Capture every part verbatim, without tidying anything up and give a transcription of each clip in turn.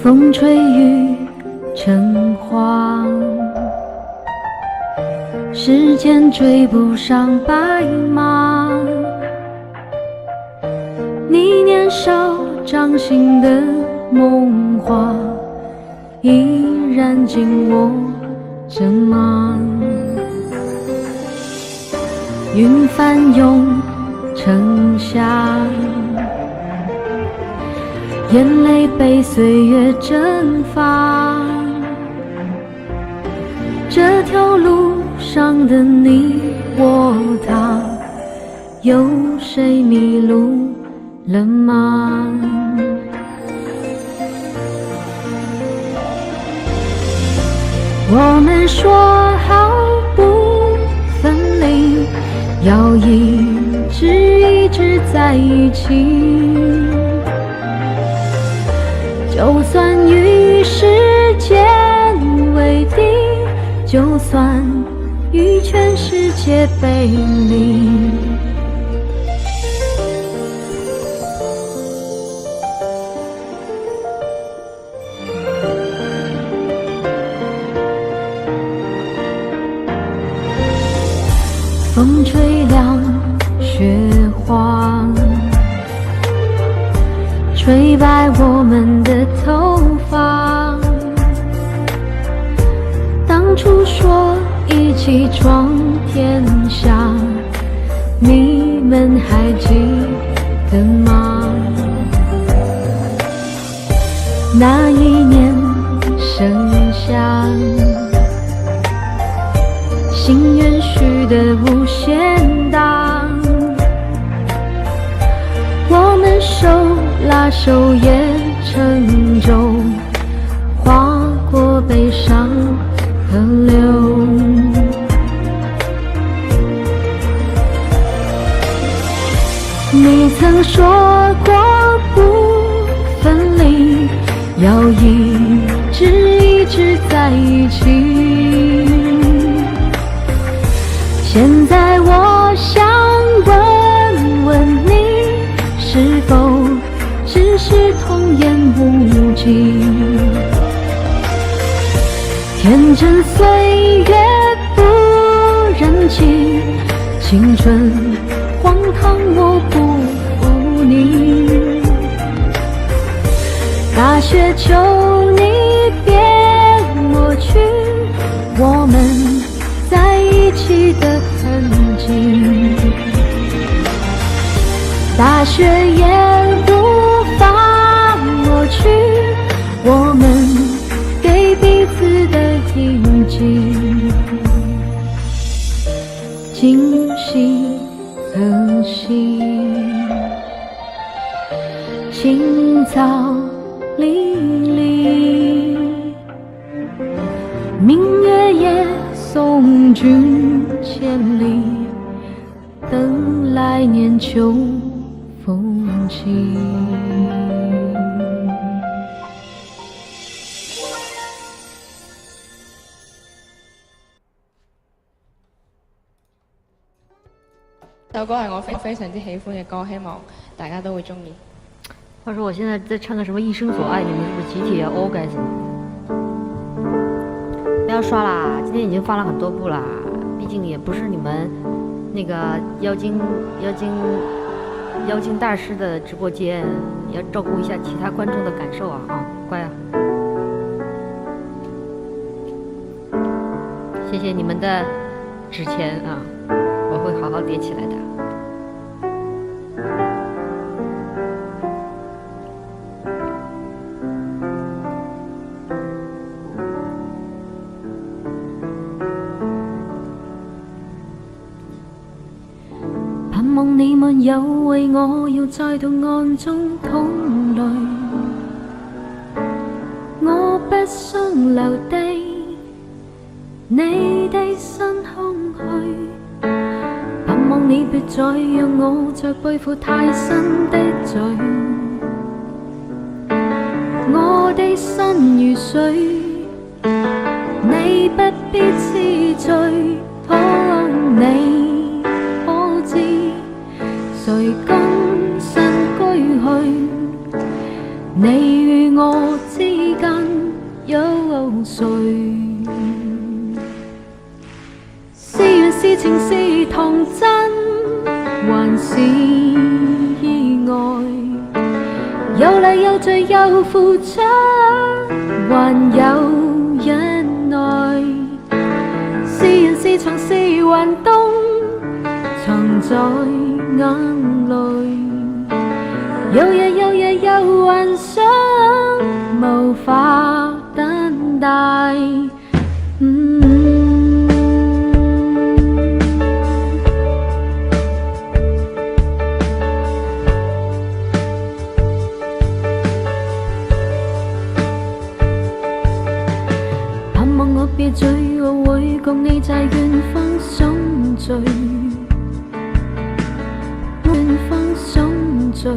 风吹雨成花，时间追不上白马。你年少掌心的梦话，依然紧握着吗？云翻涌成夏，眼泪被岁月蒸发。这条路上的你我他，有谁迷路了吗？我们说好不分离，要一直一直在一起，就算与时间为敌，就算与全世界背离。风吹凉雪花，吹白我们的头发。当初说一起闯天下，你们还记得吗？那一年盛夏，心愿许得无限大，我们手拉手也乘舟，划过悲伤河流。你曾说过不分离，要一直一直在一起。现在我想问问你，是否只是童言无忌？天真岁月不忍欺，青春荒唐我不负你。大雪求你别抹去我们在一起的痕迹，大雪也无法抹去我们给彼此的印记。今夕何夕，青草离离，明月夜送君千里，等来年秋风起。 這首歌係我非非常之喜歡嘅歌，希望大家都會中意。 話說我現在在唱個什麼一生所愛，你們是不是集體要 orgasm？ 不要刷啦，今天已經發了很多部啦，畢竟也不是你們那個妖精妖精妖精大師的直播間，要照顧一下其他觀眾的感受啊！啊，乖啊！謝謝你們的紙錢啊，我會好好疊起來的。盼望你們有為我要再度暗中淌淚，我不想留低你的身空虛，盼望你別再讓我再背負太深的罪，我的心如水，你不必痴醉，可你可知誰今生歸去，你與我之間是情是童真，還是意外？有禮有罪有付出，還有忍耐。是人是牆是還冬，藏在眼淚。有日有日有幻想，無法等待。嗯盼望我別醉，我會共你在遠方相聚，遠方相聚。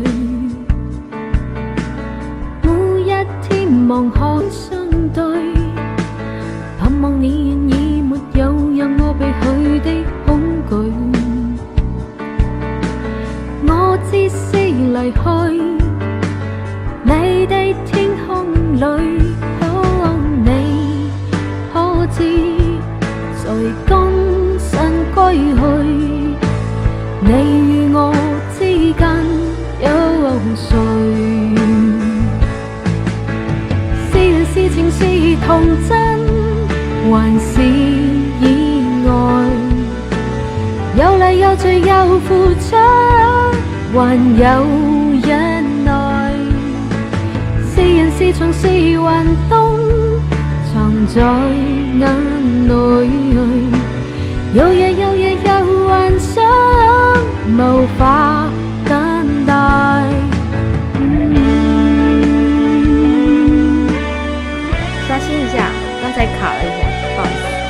每一天望看相對，盼望你願意沒有讓我避去的恐懼。我知識離去你的天空裏，哦，你可知在今生歸去，你與我之間有誰？是人是情是童真，還是意外？有禮有罪有付出，還有忍耐。是人是牆是還冬，藏在眼內。有日有日有幻想，無法等待。 刷新一下，刚才卡了一下，不好意思。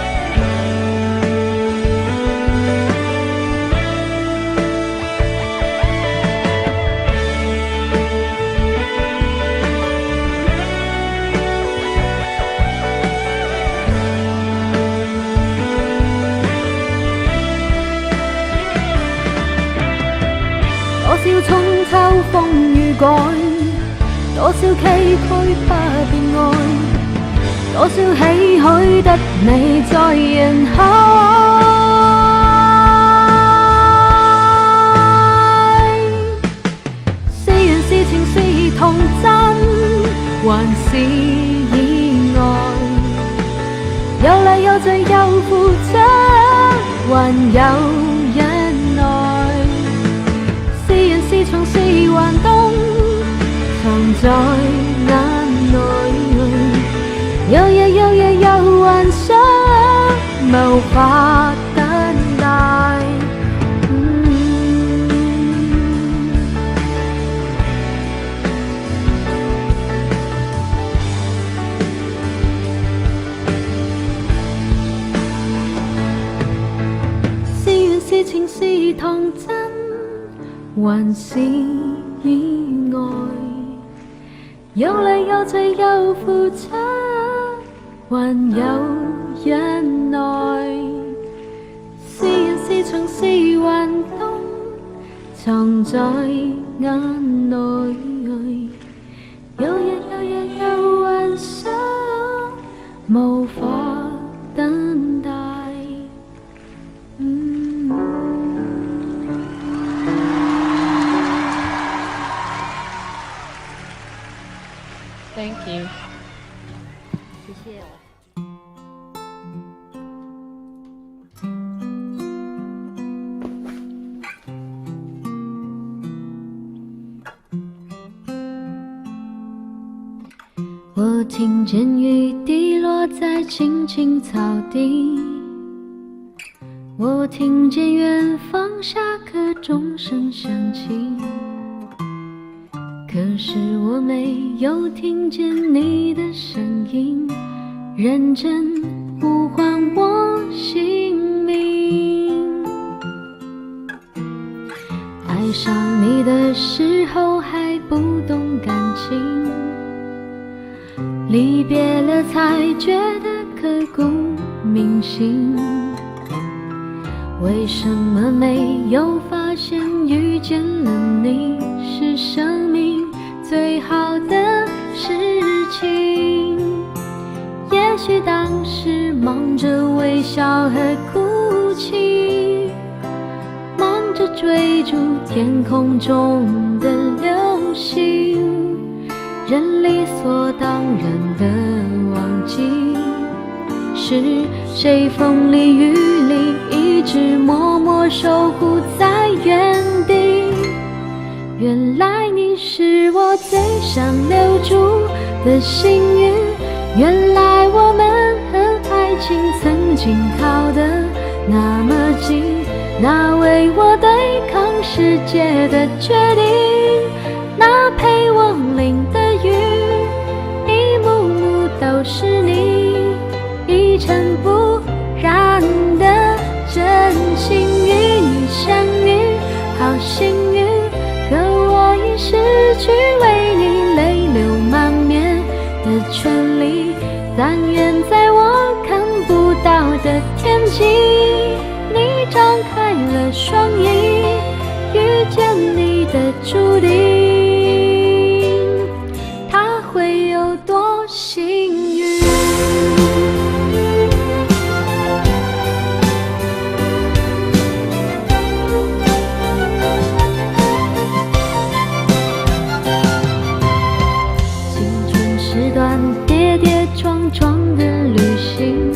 多少春秋風雨改，多少崎嶇不變愛，多少唏噓得你在人海。是人是情是童真，還是意外？有禮有罪有付出，還有忍耐。是人是牆是還冬，藏在眼內。有日有日有幻想，無法等待。嗯、是緣是情是童真，還是意外？有禮有罪有付出，還有忍耐。是人是牆是還冬，藏在眼內。有日有日有幻想，無法等待。嗯 Thank you。 谢谢。 我听见雨滴落在青青草地，我听见远方下课钟声响起，可是我没有听见你的声音，认真呼唤我姓名。爱上你的时候还不懂感情，离别了才觉得刻骨铭心。为什么没有发现遇见了你是生命最好的事情？也许当时忙着微笑和哭泣。 追逐天空中的流星，人理所当然的忘记，是谁风里雨里一直默默守护在原地。原来你是我最想留住的幸运，原来我们和爱情曾经靠得那么近，那为我对抗世界的决定，那陪我淋的雨，一幕幕都是你，一尘不染的真心与你相遇，好幸运，可我已失去为你泪流满面的权利，但愿在我看不到的天际，你张开了双翼，遇见你的注定，他会有多幸运。青春是段跌跌撞撞的旅行，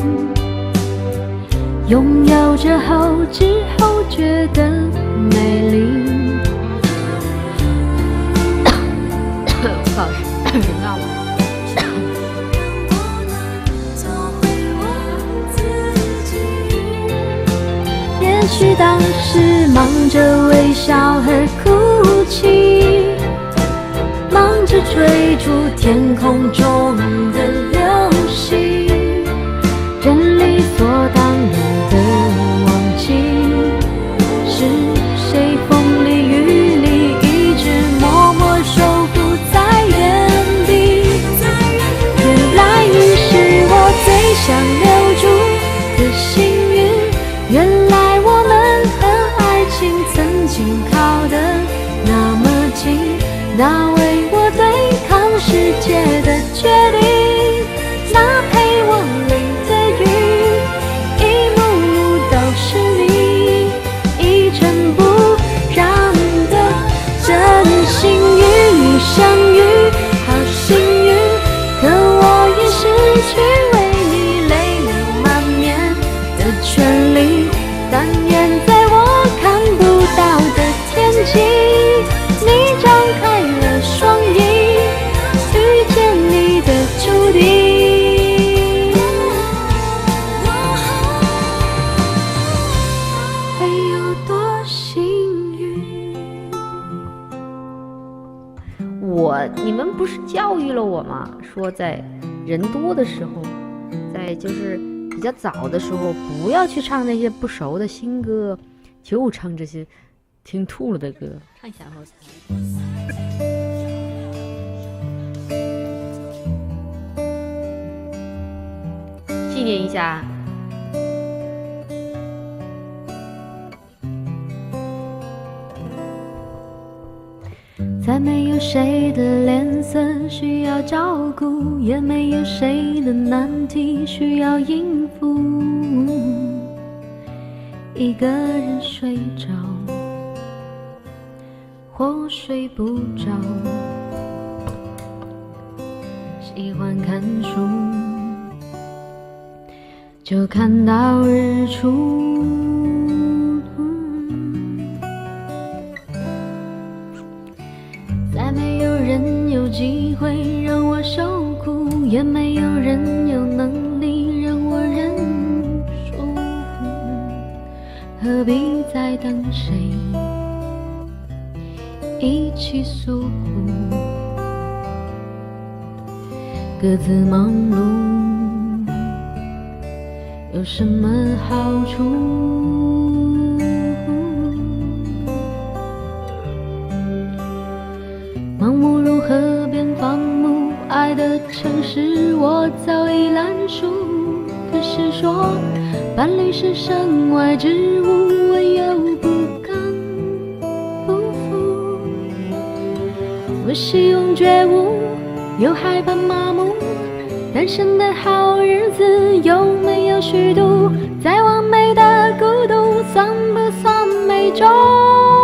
拥有着后知后觉的美丽。 不好意思，忍到了。 也许当时忙着微笑和哭泣，忙着追逐天空中的流星，人理所当然的忘记，是谁风里雨里一直默默守护在原地。原来你是我最想留住的幸运，原来我们和爱情曾经靠得那么近，那为我对抗世界的决定，那陪我淋的雨，一幕幕都是你，一尘不染的真心与你相遇，好幸运，可我已失去为你泪流满面的权利，但愿在我看不到的天际，你张开了双翼，遇见你的注定，会有多幸运。 我你们不是教育了我吗？说在人多的时候，在就是比较早的时候，不要去唱那些不熟的新歌，就唱这些听吐了的歌。唱一下后纪念一下。 再没有谁的脸色需要照顾，也没有谁的难题需要应付，一个人睡着或睡不着，喜欢看书就看到日出，再没有人有机会让我受苦，也没有人有能力让我认输，何必再等谁一起诉苦，各自忙碌有什么好处？盲目如河边放牧，爱的城市我早已烂熟。可是说伴侣是身外之物，我又不甘不服。我希望觉悟，又害怕麻木。单身的好日子有没有虚度？再完美的孤独算不算美中？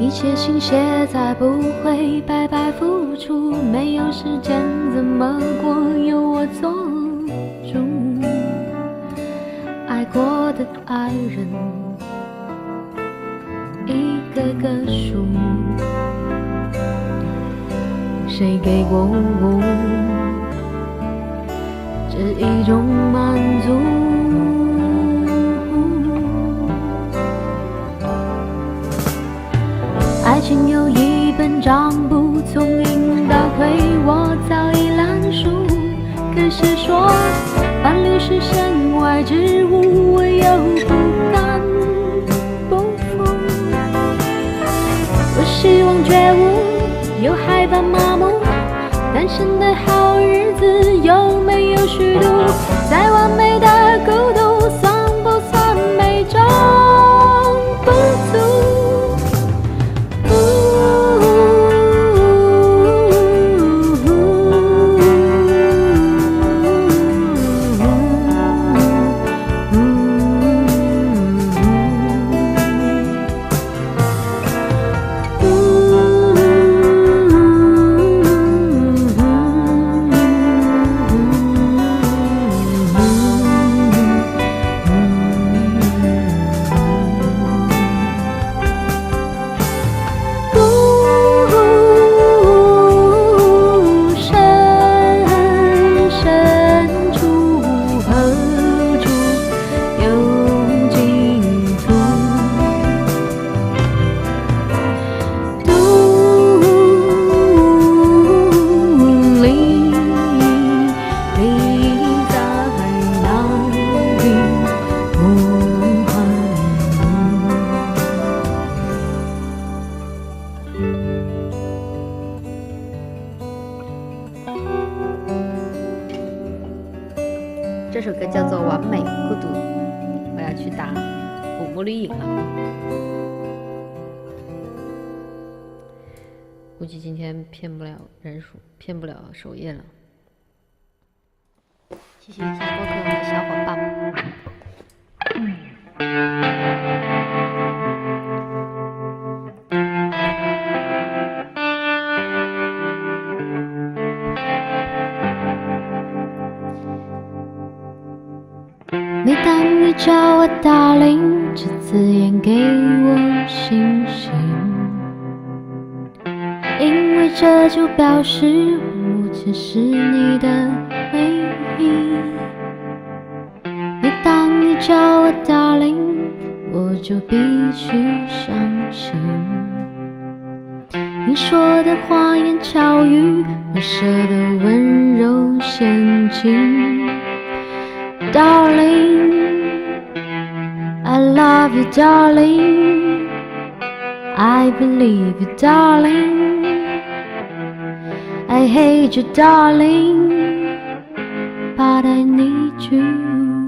一切心血才不会白白付出，没有时间怎么过由我做主。爱过的爱人一个个数，谁给过我这一种满足？爱情有一本账簿，从赢到亏我早已烂熟。可是说伴侣是身外之物，我又不甘不服。我希望觉悟，又害怕麻木。单身的好日子有没有虚度？再完美的孤独，算不算美中不足？ 这首歌叫做《完美孤独》，我要去打古墓绿影了。估计今天骗不了人数，骗不了首页了。谢谢一下播客的小伙伴。 每当你叫我 darling， 这字眼给我信心，因为这就表示我只是你的唯一。每当你叫我 darling， 我就必须相信你说的花言巧语，我舍的温柔陷阱。Darling, I love you, darling. I believe you, darling. I hate you, darling, but I need you.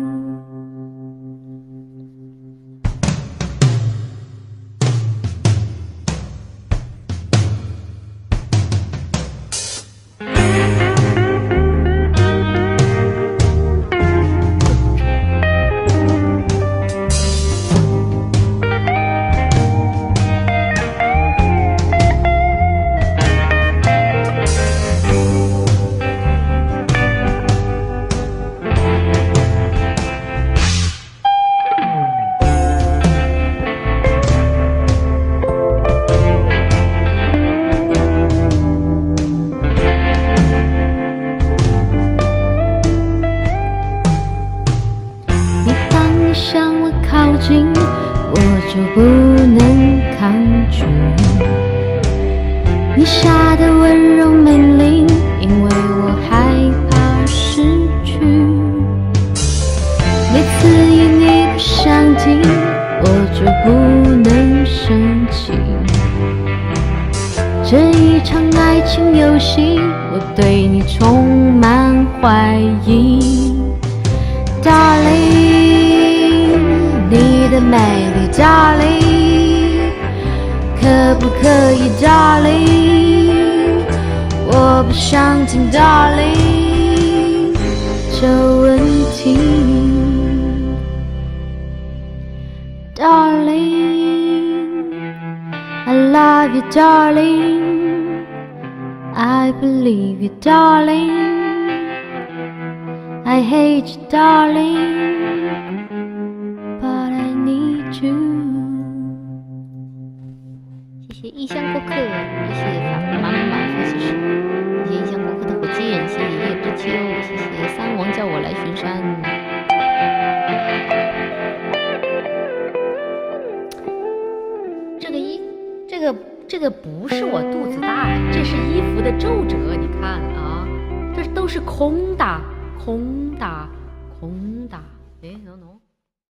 就不能抗拒你下的温柔命令，因为我害怕失去。每次与你不相近，我就不能生气。这一场爱情游戏，我对你充满怀疑 ，Darling， 你的美丽 ，Darling， 可不可以 ，Darling， 我不想听 ，Darling， 这问题 ，Darling，I love darling. I believe you, darling. I hate you, darling, but I need you. 谢谢异乡过客，谢谢法妈妈分析师，谢谢异乡过客的火箭，谢谢叶知秋，谢谢三王叫我来巡山。这个衣，这个这个不是我肚子大，这是衣服的皱褶，你看啊，这都是空的，空的，空的。哎，喏喏。